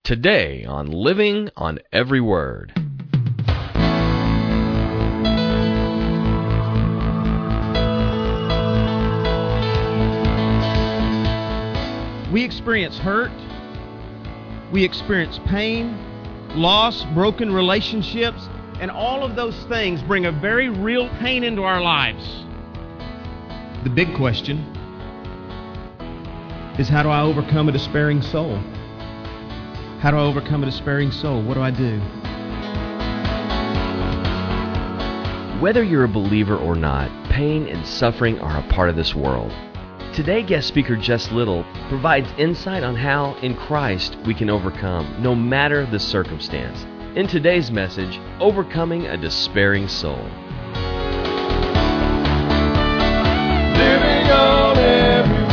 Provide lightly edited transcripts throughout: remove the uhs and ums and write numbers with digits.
Today on Living on Every Word. We experience hurt, we experience pain, loss, broken relationships, and all of those things bring a very real pain into our lives. The big question is, how do I overcome a despairing soul? How do I overcome a despairing soul? What do I do? Whether you're a believer or not, pain and suffering are a part of this world. Today, guest speaker Jess Little provides insight on how, in Christ, we can overcome, no matter the circumstance. In today's message, Overcoming a Despairing Soul. Living on every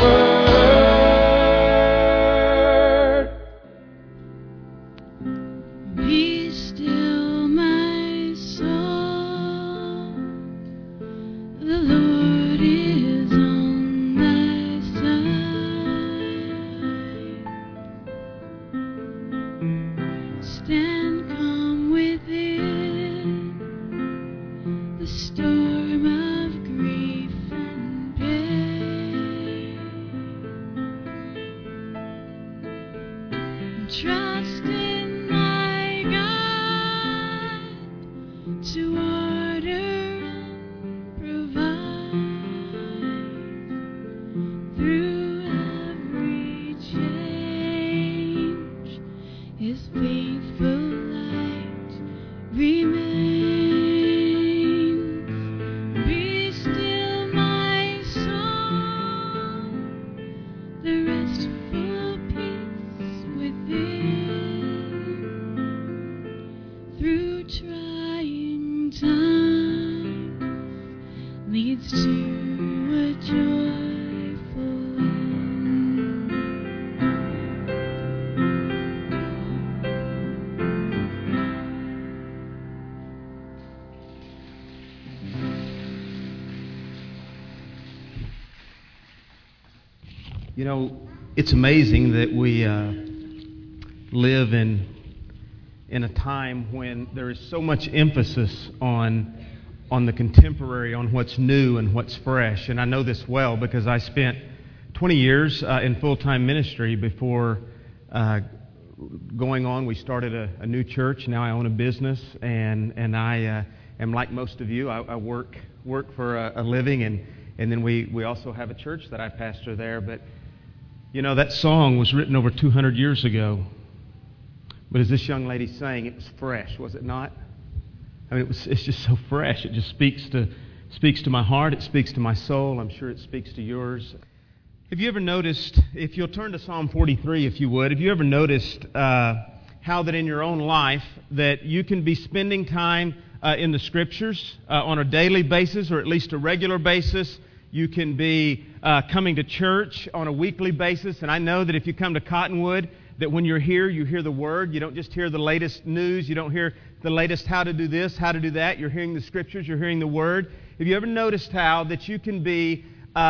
word. Be still, my soul. The Lord is on thy side. Stand calm within the storm of grief and pain. Trust in my God to order and provide through every change. His faithful light remains. Be still, my soul. The restful peace within. Through trying times leads to a joyful end. You know, it's amazing that we live in a time when there is so much emphasis on the contemporary, on what's new and what's fresh. And I know this well because I spent 20 years in full-time ministry before going on. We started a new church. Now I own a business, and I am like most of you. I work for a living, and then we also have a church that I pastor there. But you know, that song was written over 200 years ago. But as this young lady sang, it was fresh, was it not? I mean, it's just so fresh. It just speaks to my heart. It speaks to my soul. I'm sure it speaks to yours. Have you ever noticed, if you'll turn to Psalm 43, if you would, have you ever noticed how that in your own life that you can be spending time in the Scriptures on a daily basis or at least a regular basis? You can be coming to church on a weekly basis. And I know that if you come to Cottonwood, that when you're here, you hear the Word. You don't just hear the latest news. You don't hear the latest how to do this, how to do that. You're hearing the Scriptures. You're hearing the Word. Have you ever noticed how that you can be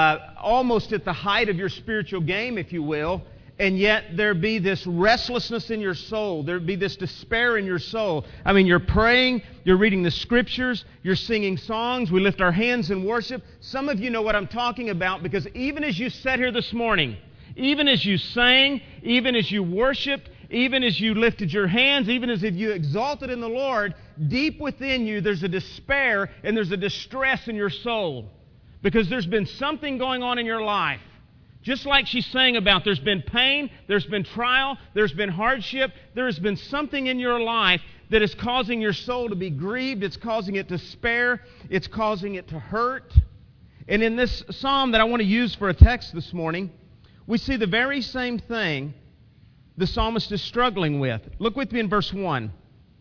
almost at the height of your spiritual game, if you will, and yet there be this restlessness in your soul. There be this despair in your soul. I mean, you're praying, you're reading the Scriptures, you're singing songs, we lift our hands in worship. Some of you know what I'm talking about, because even as you sat here this morning, even as you sang, even as you worshiped, even as you lifted your hands, even as if you exalted in the Lord, deep within you there's a despair and there's a distress in your soul. Because there's been something going on in your life. Just like she's saying about, there's been pain, there's been trial, there's been hardship, there has been something in your life that is causing your soul to be grieved, it's causing it to despair, it's causing it to hurt. And in this psalm that I want to use for a text this morning, we see the very same thing the psalmist is struggling with. Look with me in verse 1.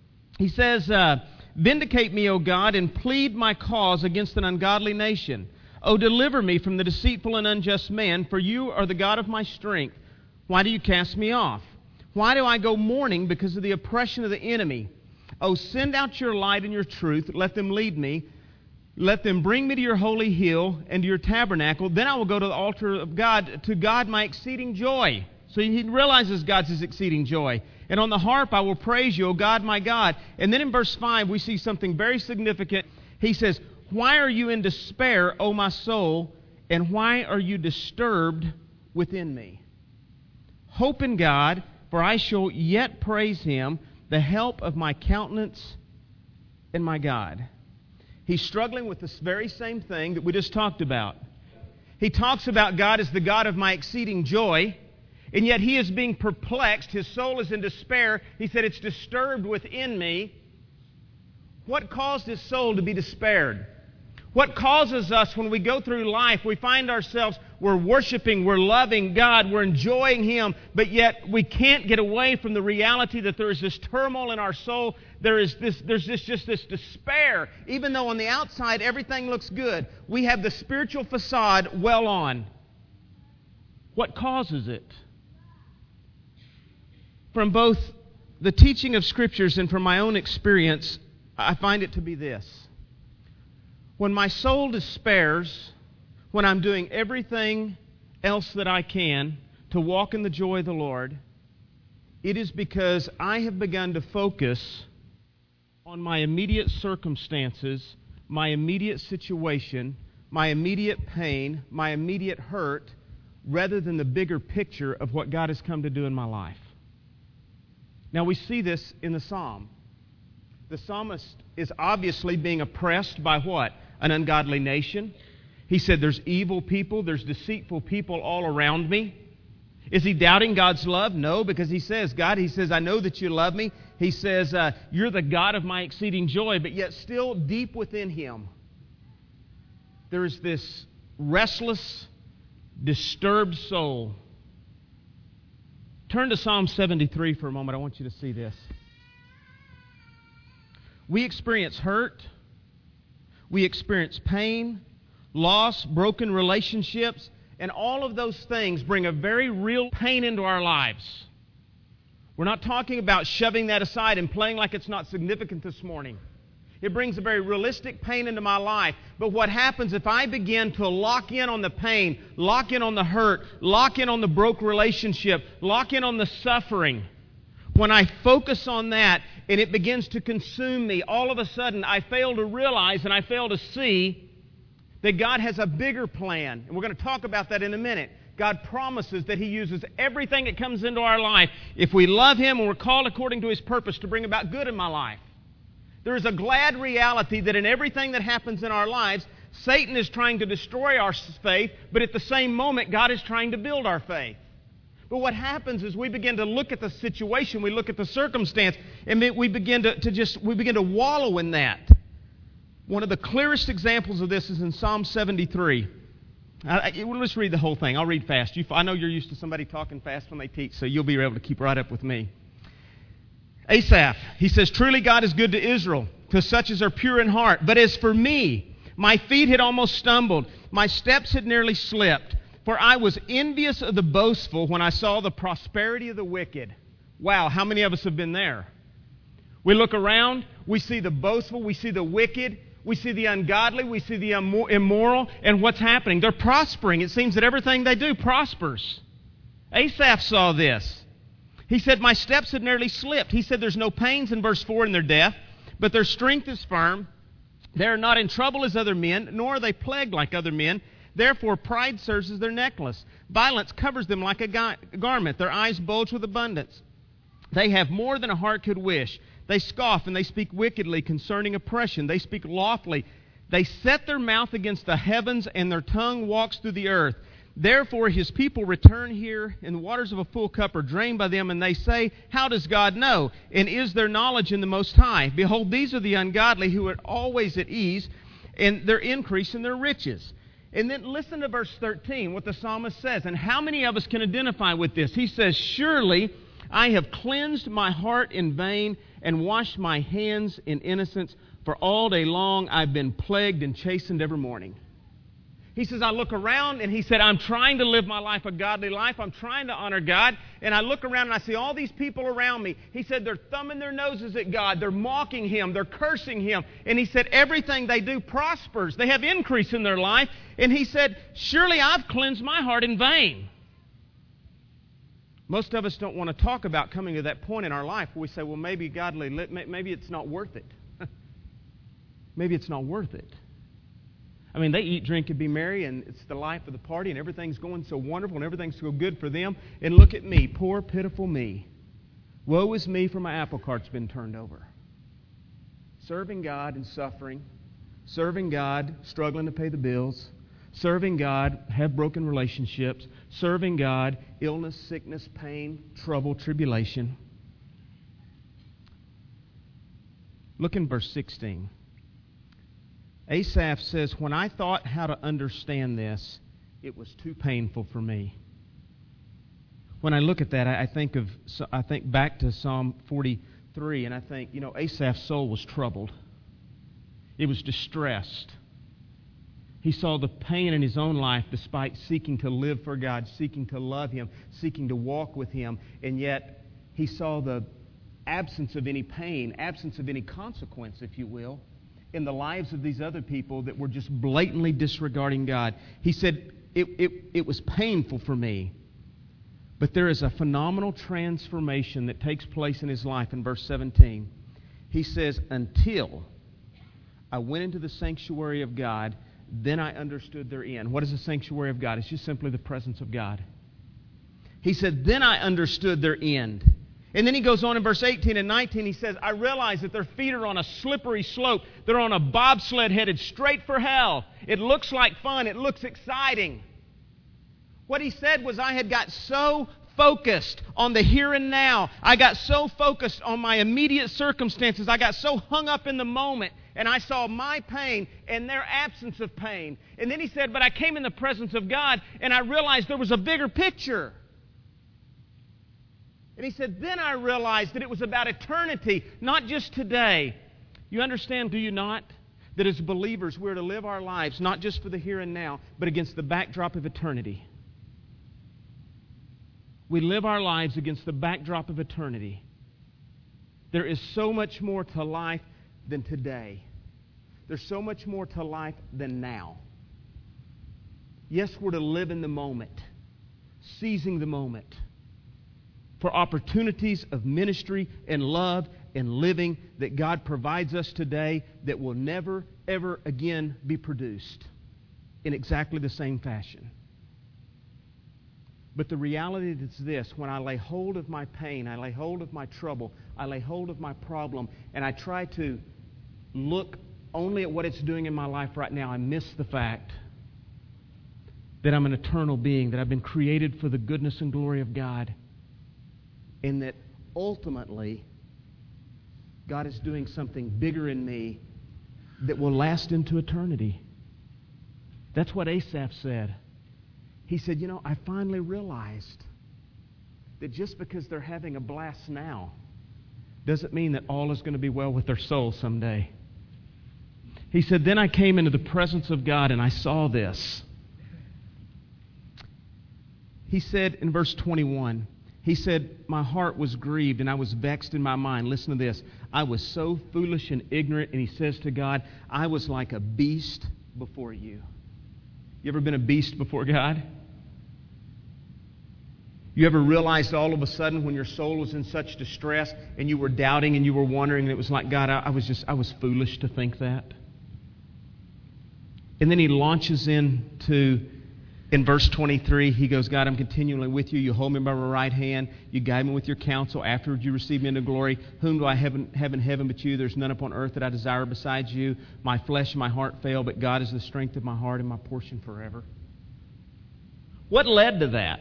He says, "Vindicate me, O God, and plead my cause against an ungodly nation. O deliver me from the deceitful and unjust man, for you are the God of my strength. Why do you cast me off? Why do I go mourning because of the oppression of the enemy? O send out your light and your truth. Let them lead me. Let them bring me to your holy hill and to your tabernacle. Then I will go to the altar of God, to God my exceeding joy." So he realizes God's his exceeding joy. And on the harp I will praise you, O God, my God. And then in verse 5 we see something very significant. He says, why are you in despair, O my soul, and why are you disturbed within me? Hope in God, for I shall yet praise Him, the help of my countenance and my God. He's struggling with this very same thing that we just talked about. He talks about God as the God of my exceeding joy, and yet he is being perplexed. His soul is in despair. He said, it's disturbed within me. What caused his soul to be despaired? What causes us when we go through life, we find ourselves, we're worshiping, we're loving God, we're enjoying Him, but yet we can't get away from the reality that there is this turmoil in our soul. There's just this despair. Even though on the outside everything looks good, we have the spiritual facade well on. What causes it? From both the teaching of Scriptures and from my own experience, I find it to be this. When my soul despairs, when I'm doing everything else that I can to walk in the joy of the Lord, it is because I have begun to focus on my immediate circumstances, my immediate situation, my immediate pain, my immediate hurt, rather than the bigger picture of what God has come to do in my life. Now we see this in the psalm. The psalmist is obviously being oppressed by what? An ungodly nation. He said, there's evil people, there's deceitful people all around me. Is he doubting God's love? No, because he says, I know that you love me. He says, you're the God of my exceeding joy, but yet still deep within him, there is this restless, disturbed soul. Turn to Psalm 73 for a moment. I want you to see this. We experience hurt. We experience pain, loss, broken relationships, and all of those things bring a very real pain into our lives. We're not talking about shoving that aside and playing like it's not significant this morning. It brings a very realistic pain into my life. But what happens if I begin to lock in on the pain, lock in on the hurt, lock in on the broken relationship, lock in on the suffering? When I focus on that and it begins to consume me, all of a sudden I fail to realize and I fail to see that God has a bigger plan. And we're going to talk about that in a minute. God promises that He uses everything that comes into our life if we love Him and we're called according to His purpose to bring about good in my life. There is a glad reality that in everything that happens in our lives, Satan is trying to destroy our faith, but at the same moment, God is trying to build our faith. But what happens is we begin to look at the situation, we look at the circumstance, and we begin to wallow in that. One of the clearest examples of this is in Psalm 73. Let's read the whole thing. I'll read fast. I know you're used to somebody talking fast when they teach, so you'll be able to keep right up with me. Asaph, he says, truly God is good to Israel, to such as are pure in heart. But as for me, my feet had almost stumbled. My steps had nearly slipped. For I was envious of the boastful when I saw the prosperity of the wicked. Wow, how many of us have been there? We look around, we see the boastful, we see the wicked, we see the ungodly, we see the immoral, and what's happening? They're prospering. It seems that everything they do prospers. Asaph saw this. He said, my steps had nearly slipped. He said, there's no pains in verse 4 in their death, but their strength is firm. They are not in trouble as other men, nor are they plagued like other men. Therefore, pride serves as their necklace. Violence covers them like a garment. Their eyes bulge with abundance. They have more than a heart could wish. They scoff and they speak wickedly concerning oppression. They speak loftily. They set their mouth against the heavens, and their tongue walks through the earth. Therefore his people return here, and the waters of a full cup are drained by them, and they say, how does God know? And is there knowledge in the Most High? Behold, these are the ungodly who are always at ease, and their increase in their riches. And then listen to verse 13, what the psalmist says. And how many of us can identify with this? He says, surely I have cleansed my heart in vain and washed my hands in innocence, for all day long I've been plagued and chastened every morning. He says, I look around, and he said, I'm trying to live my life a godly life. I'm trying to honor God. And I look around and I see all these people around me. He said, they're thumbing their noses at God. They're mocking Him. They're cursing Him. And he said, everything they do prospers. They have increase in their life. And he said, surely I've cleansed my heart in vain. Most of us don't want to talk about coming to that point in our life where we say, well, maybe godly, maybe it's not worth it. Maybe it's not worth it. I mean, they eat, drink, and be merry, and it's the life of the party, and everything's going so wonderful, and everything's so good for them. And look at me, poor, pitiful me. Woe is me, for my apple cart's been turned over. Serving God and suffering. Serving God, struggling to pay the bills. Serving God, have broken relationships. Serving God, illness, sickness, pain, trouble, tribulation. Look in verse 16. Asaph says, when I thought how to understand this, it was too painful for me. When I look at that, I think back to Psalm 43, and I think, Asaph's soul was troubled. It was distressed. He saw the pain in his own life despite seeking to live for God, seeking to love Him, seeking to walk with Him, and yet he saw the absence of any pain, absence of any consequence, if you will, in the lives of these other people that were just blatantly disregarding God. He said, it was painful for me. But there is a phenomenal transformation that takes place in his life in verse 17. He says, until I went into the sanctuary of God, then I understood their end. What is the sanctuary of God? It's just simply the presence of God. He said, then I understood their end. And then he goes on in verse 18 and 19, he says, I realize that their feet are on a slippery slope. They're on a bobsled headed straight for hell. It looks like fun. It looks exciting. What he said was, I had got so focused on the here and now. I got so focused on my immediate circumstances. I got so hung up in the moment. And I saw my pain and their absence of pain. And then he said, but I came in the presence of God and I realized there was a bigger picture. And he said, then I realized that it was about eternity, not just today. You understand, do you not, that as believers we're to live our lives not just for the here and now, but against the backdrop of eternity. We live our lives against the backdrop of eternity. There is so much more to life than today. There's so much more to life than now. Yes, we're to live in the moment, seizing the moment for opportunities of ministry and love and living that God provides us today that will never, ever again be produced in exactly the same fashion. But the reality is this: when I lay hold of my pain, I lay hold of my trouble, I lay hold of my problem, and I try to look only at what it's doing in my life right now, I miss the fact that I'm an eternal being, that I've been created for the goodness and glory of God, and that ultimately God is doing something bigger in me that will last into eternity. That's what Asaph said. He said, I finally realized that just because they're having a blast now doesn't mean that all is going to be well with their soul someday. He said, then I came into the presence of God and I saw this. He said in verse 21, he said, my heart was grieved and I was vexed in my mind. Listen to this. I was so foolish and ignorant. And he says to God, I was like a beast before you. You ever been a beast before God? You ever realized all of a sudden when your soul was in such distress and you were doubting and you were wondering, and it was like, God, I was foolish to think that. And then he launches into, in verse 23, he goes, God, I'm continually with you. You hold me by my right hand. You guide me with your counsel. Afterwards you receive me into glory. Whom do I have in heaven but you? There's none upon earth that I desire besides you. My flesh and my heart fail, but God is the strength of my heart and my portion forever. What led to that?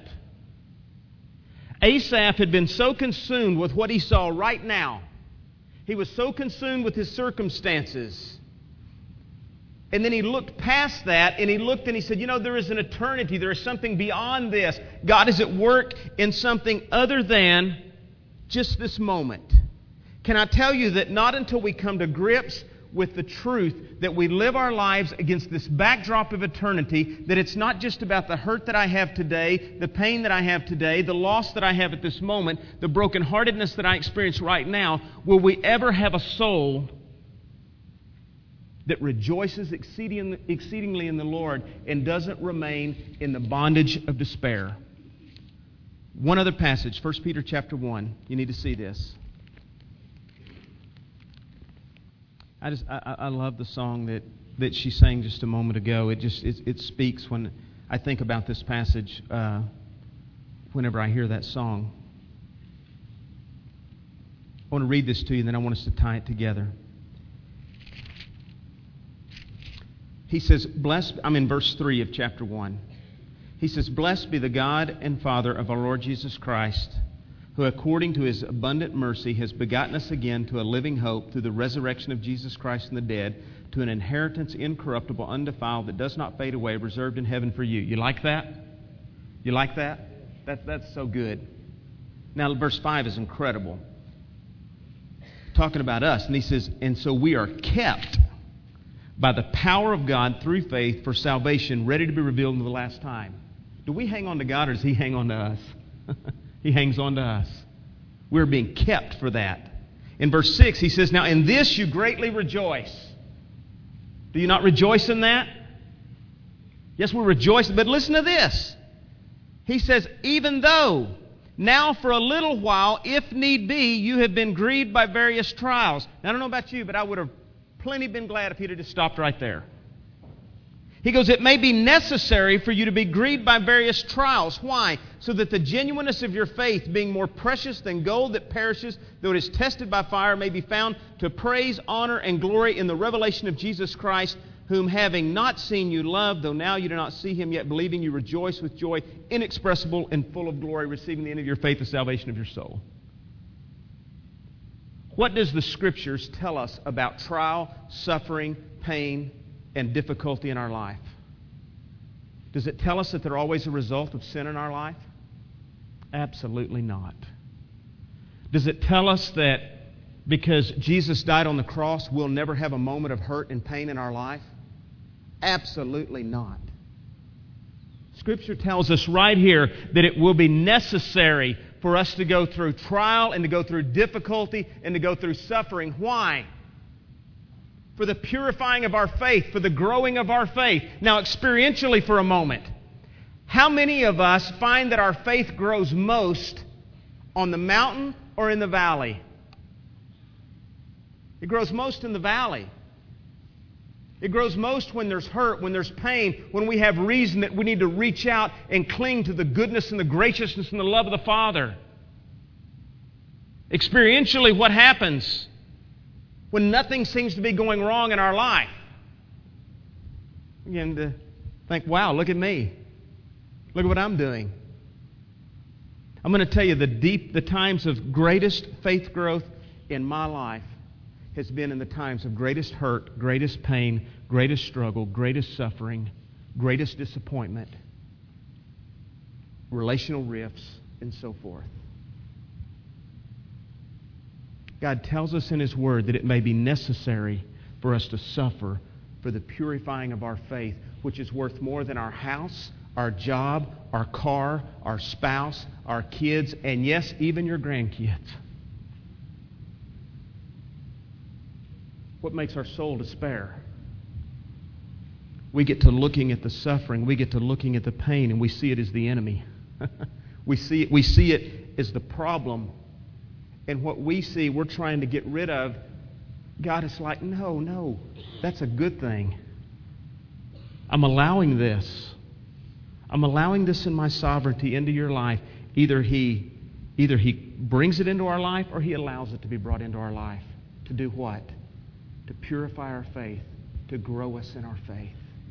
Asaph had been so consumed with what he saw right now. He was so consumed with his circumstances. And then he looked past that and he looked and he said, there is an eternity. There is something beyond this. God is at work in something other than just this moment. Can I tell you that not until we come to grips with the truth that we live our lives against this backdrop of eternity, that it's not just about the hurt that I have today, the pain that I have today, the loss that I have at this moment, the brokenheartedness that I experience right now, will we ever have a soul that rejoices exceedingly in the Lord and doesn't remain in the bondage of despair? One other passage, 1 Peter chapter 1. You need to see this. I love the song that she sang just a moment ago. It speaks when I think about this passage whenever I hear that song. I want to read this to you, and then I want us to tie it together. He says, I'm in verse 3 of chapter 1. He says, "Blessed be the God and Father of our Lord Jesus Christ, who according to His abundant mercy has begotten us again to a living hope through the resurrection of Jesus Christ from the dead, to an inheritance incorruptible, undefiled, that does not fade away, reserved in heaven for you." You like that? You like that? That's so good. Now, verse 5 is incredible. Talking about us. And he says, "And so we are kept by the power of God through faith for salvation, ready to be revealed in the last time." Do we hang on to God, or does He hang on to us? He hangs on to us. We're being kept for that. In verse 6, he says, "Now in this you greatly rejoice." Do you not rejoice in that? Yes, we rejoice. But listen to this. He says, "Even though now for a little while, if need be, you have been grieved by various trials." Now, I don't know about you, but I would have plenty been glad if he'd have just stopped right there. He goes, "It may be necessary for you to be grieved by various trials." Why? "So that the genuineness of your faith, being more precious than gold that perishes, though it is tested by fire, may be found to praise, honor, and glory in the revelation of Jesus Christ, whom having not seen you love, though now you do not see Him, yet believing you rejoice with joy inexpressible and full of glory, receiving the end of your faith, the salvation of your soul." What does the Scriptures tell us about trial, suffering, pain, and difficulty in our life? Does it tell us that they're always a result of sin in our life? Absolutely not. Does it tell us that because Jesus died on the cross, we'll never have a moment of hurt and pain in our life? Absolutely not. Scripture tells us right here that it will be necessary for us to go through trial and to go through difficulty and to go through suffering. Why? For the purifying of our faith, for the growing of our faith. Now, experientially for a moment, how many of us find that our faith grows most on the mountain or in the valley? It grows most in the valley. It grows most when there's hurt, when there's pain, when we have reason that we need to reach out and cling to the goodness and the graciousness and the love of the Father. Experientially, what happens when nothing seems to be going wrong in our life? We begin to think, wow, look at me. Look at what I'm doing. I'm going to tell you the times of greatest faith growth in my life has been in the times of greatest hurt, greatest pain, greatest struggle, greatest suffering, greatest disappointment, relational rifts, and so forth. God tells us in His Word that it may be necessary for us to suffer for the purifying of our faith, which is worth more than our house, our job, our car, our spouse, our kids, and yes, even your grandkids. What makes our soul despair? We get to looking at the suffering, we get to looking at the pain, and we see it as the enemy. we see it as the problem. And what we see, we're trying to get rid of. God is like, no, that's a good thing. I'm allowing this. I'm allowing this in my sovereignty into your life. Either He brings it into our life or He allows it to be brought into our life. To do what? To purify our faith, to grow us in our faith.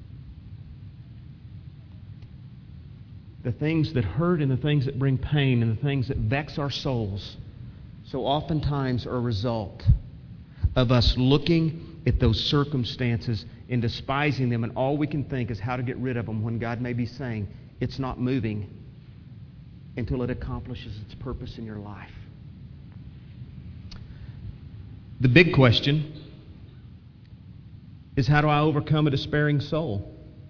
The things that hurt and the things that bring pain and the things that vex our souls so oftentimes are a result of us looking at those circumstances and despising them, and all we can think is how to get rid of them, when God may be saying it's not moving until it accomplishes its purpose in your life. The big question is, how do I overcome a despairing soul?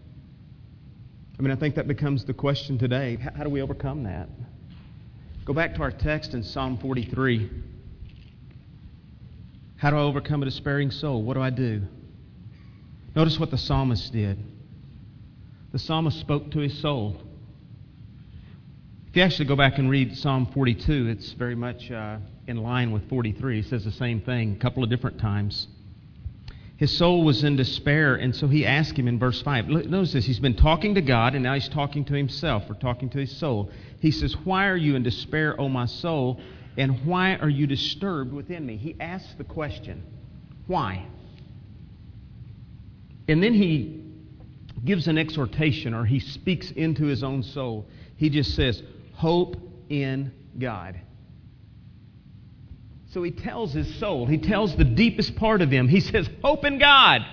I think that becomes the question today. How do we overcome that? Go back to our text in Psalm 43. How do I overcome a despairing soul? What do I do? Notice what the psalmist did. The psalmist spoke to his soul. If you actually go back and read Psalm 42, it's very much in line with 43. It says the same thing a couple of different times. His soul was in despair, and so he asked him in verse 5. Notice this. He's been talking to God, and now he's talking to himself, or talking to his soul. He says, "Why are you in despair, O my soul, and why are you disturbed within me?" He asks the question, why? And then he gives an exhortation, or he speaks into his own soul. He just says, "Hope in God." So he tells his soul, he tells the deepest part of him, he says, hope in God.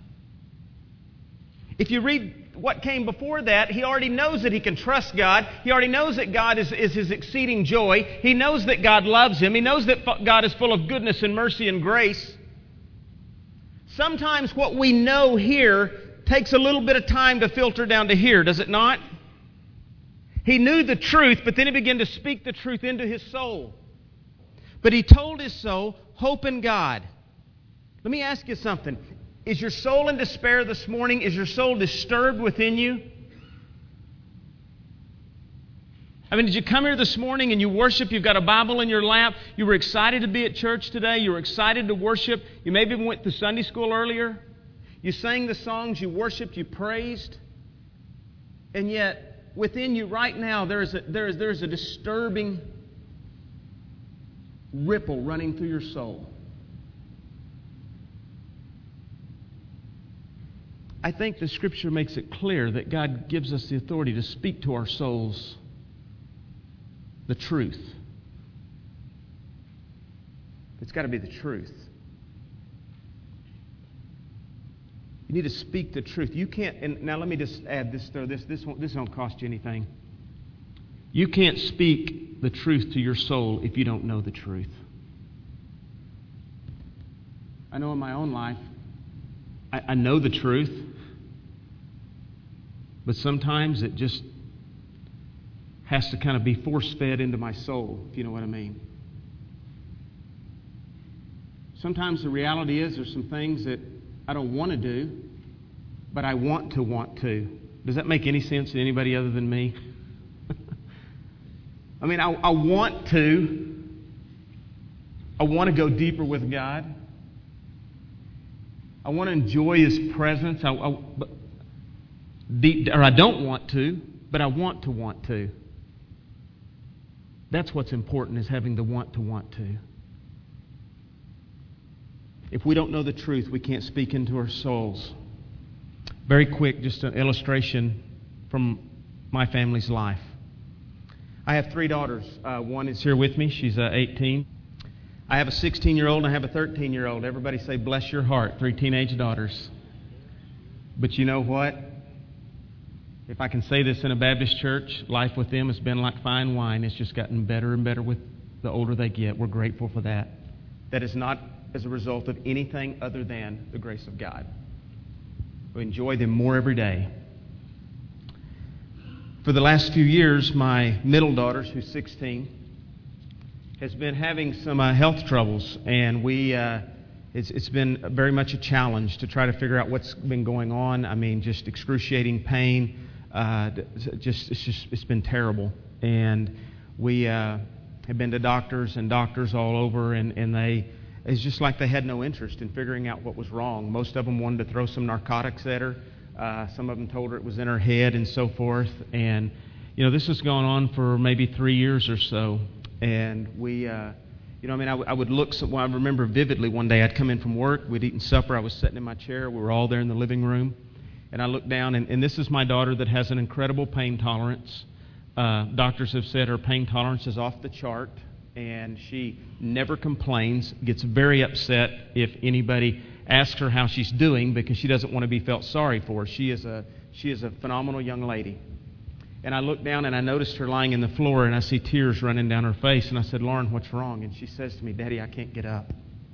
If you read what came before that, he already knows that he can trust God. He already knows that God is his exceeding joy. He knows that God loves him. He knows that God is full of goodness and mercy and grace. Sometimes what we know here takes a little bit of time to filter down to here, does it not? He knew the truth, but then he began to speak the truth into his soul. But he told his soul, hope in God. Let me ask you something. Is your soul in despair this morning? Is your soul disturbed within you? I mean, did you come here this morning and you worship? You've got a Bible in your lap. You were excited to be at church today. You were excited to worship. You maybe went to Sunday school earlier. You sang the songs. You worshiped. You praised. And yet, within you right now, there's a disturbing ripple running through your soul. I think the Scripture makes it clear that God gives us the authority to speak to our souls the truth. It's got to be the truth. You need to speak the truth. You can't, and now let me just add this, this won't cost you anything. You can't speak the truth to your soul if you don't know the truth. I know in my own life, I know the truth, but sometimes it just has to kind of be force-fed into my soul, if you know what I mean. Sometimes the reality is there's some things that I don't want to do, but I want to. Does that make any sense to anybody other than me? I mean, I want to go deeper with God. I want to enjoy His presence. I don't want to, but I want to. That's what's important, is having the want to. If we don't know the truth, we can't speak into our souls. Very quick, just an illustration from my family's life. I have 3 daughters. One is here with me. She's 18. I have a 16-year-old and I have a 13-year-old. Everybody say, bless your heart, 3 teenage daughters. But you know what? If I can say this in a Baptist church, life with them has been like fine wine. It's just gotten better and better with the older they get. We're grateful for that. That is not as a result of anything other than the grace of God. We enjoy them more every day. For the last few years, my middle daughter, who's 16, has been having some health troubles, and it's been very much a challenge to try to figure out what's been going on. I mean, just excruciating pain. It's been terrible, and we have been to doctors all over, and it's just like they had no interest in figuring out what was wrong. Most of them wanted to throw some narcotics at her. Some of them told her it was in her head and so forth. And, this has gone on for maybe 3 years or so. And I would look, I remember vividly one day I'd come in from work, we'd eaten supper, I was sitting in my chair, we were all there in the living room. And I looked down, and this is my daughter that has an incredible pain tolerance. Doctors have said her pain tolerance is off the chart. And she never complains, gets very upset if anybody asks her how she's doing, because she doesn't want to be felt sorry for. She is a phenomenal young lady. And I looked down and I noticed her lying in the floor, and I see tears running down her face. And I said, Lauren, what's wrong? And she says to me, Daddy, I can't get up.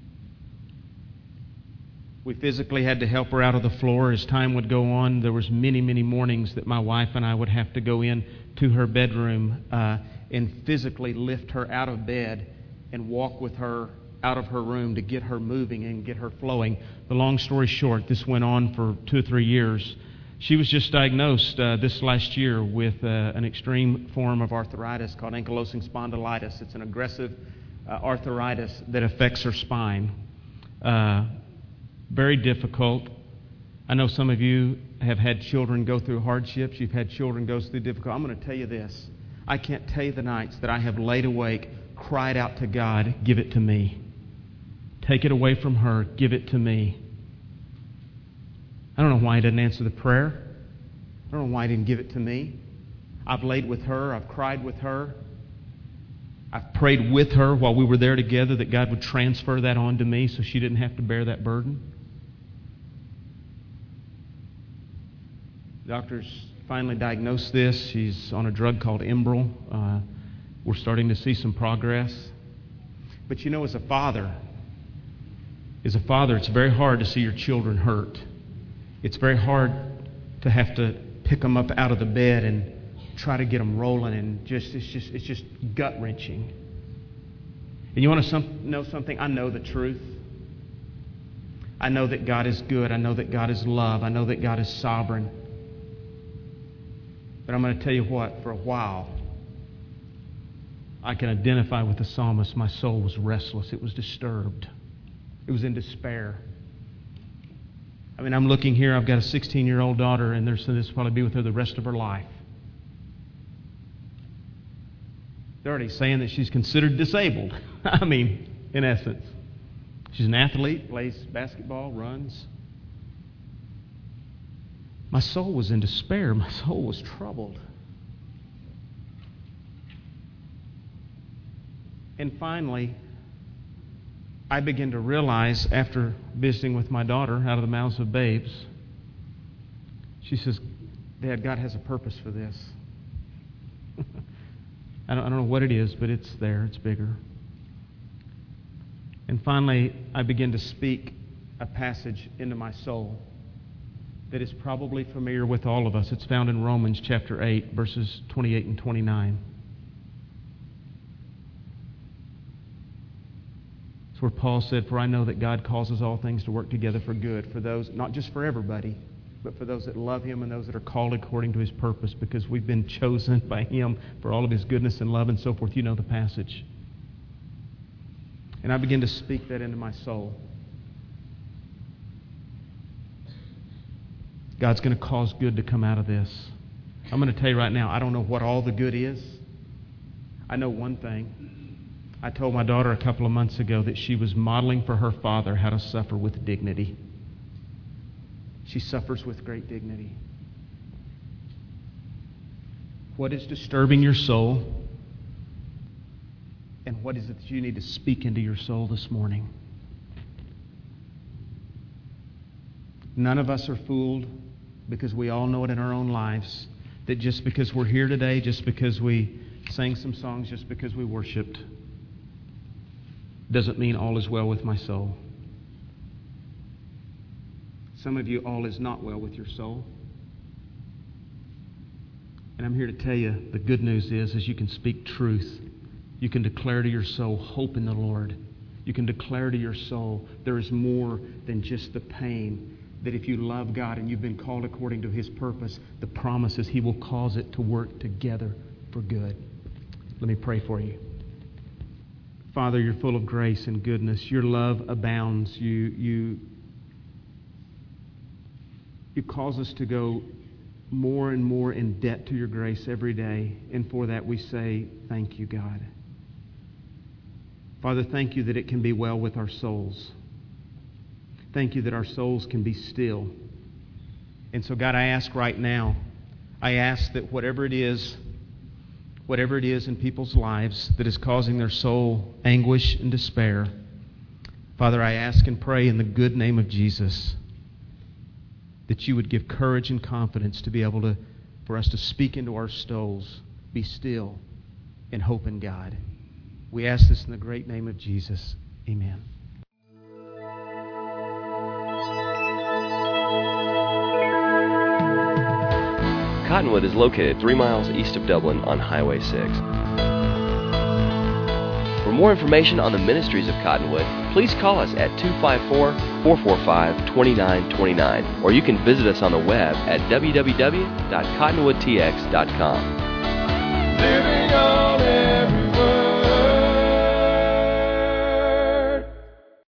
We physically had to help her out of the floor. As time would go on, there was many, many mornings that my wife and I would have to go in to her bedroom and physically lift her out of bed and walk with her out of her room to get her moving and get her flowing. The long story short, this went on for 2 or 3 years She was just diagnosed this last year with an extreme form of arthritis called ankylosing spondylitis. It's an aggressive arthritis that affects her spine. Very difficult. I know some of you have had children go through hardships. You've had children go through difficult. I'm going to tell you this. I can't tell you the nights that I have laid awake, cried out to God, give it to me. Take it away from her. Give it to me. I don't know why He didn't answer the prayer. I don't know why He didn't give it to me. I've laid with her. I've cried with her. I've prayed with her while we were there together that God would transfer that on to me so she didn't have to bear that burden. Doctors finally diagnosed this. She's on a drug called Enbrel. We're starting to see some progress. But you know, as a father, it's very hard to see your children hurt. It's very hard to have to pick them up out of the bed and try to get them rolling, and it's just gut-wrenching. And you want to know something? I know the truth. I know that God is good. I know that God is love. I know that God is sovereign. But I'm going to tell you what, for a while, I can identify with the psalmist. My soul was restless. It was disturbed. It was in despair. I mean, I'm looking here. I've got a 16-year-old daughter, and this will probably be with her the rest of her life. They're already saying that she's considered disabled. I mean, in essence. She's an athlete, plays basketball, runs. My soul was in despair. My soul was troubled. And finally, I began to realize, after visiting with my daughter out of the mouths of babes, she says, Dad, God has a purpose for this. I don't know what it is, but it's there. It's bigger. And finally, I began to speak a passage into my soul that is probably familiar with all of us. It's found in Romans chapter 8, verses 28 and 29. It's where Paul said, For I know that God causes all things to work together for good, for those, not just for everybody, but for those that love Him and those that are called according to His purpose, because we've been chosen by Him for all of His goodness and love and so forth. You know the passage. And I began to speak that into my soul. God's going to cause good to come out of this. I'm going to tell you right now, I don't know what all the good is. I know one thing. I told my daughter a couple of months ago that she was modeling for her father how to suffer with dignity. She suffers with great dignity. What is disturbing your soul? And what is it that you need to speak into your soul this morning? None of us are fooled, because we all know it in our own lives, that just because we're here today, just because we sang some songs, just because we worshiped, doesn't mean all is well with my soul. Some of you, all is not well with your soul. And I'm here to tell you, the good news is you can speak truth. You can declare to your soul hope in the Lord. You can declare to your soul there is more than just the pain. That if you love God and you've been called according to His purpose, the promise is He will cause it to work together for good. Let me pray for you. Father, You're full of grace and goodness. Your love abounds. You cause us to go more and more in debt to Your grace every day. And for that we say, thank You, God. Father, thank You that it can be well with our souls. Thank You that our souls can be still. And so, God, I ask right now, I ask that whatever it is in people's lives that is causing their soul anguish and despair, Father, I ask and pray in the good name of Jesus that You would give courage and confidence to be able for us to speak into our souls, be still, and hope in God. We ask this in the great name of Jesus. Amen. Cottonwood is located 3 miles east of Dublin on Highway 6. For more information on the ministries of Cottonwood, please call us at 254-445-2929, or you can visit us on the web at www.cottonwoodtx.com. Living on